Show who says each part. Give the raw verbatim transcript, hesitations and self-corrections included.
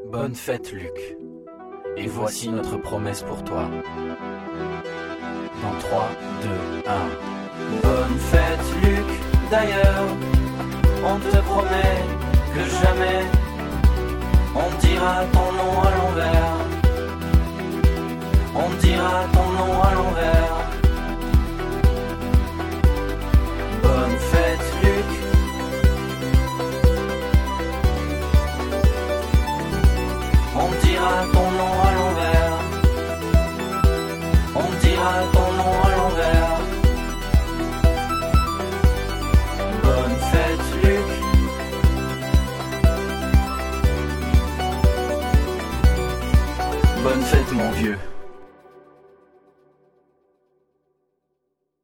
Speaker 1: Bonne fête, Luc. Et voici notre promesse pour toi. Dans trois, deux, un. Bonne fête, Luc. D'ailleurs, on te promet que jamais on dira ton nom à l'envers. On dira ton nom à l'envers. Bonne fête, Luc. On dira ton nom à l'envers. On dira ton nom à l'envers. Bonne fête, Luc. Bonne fête, mon vieux.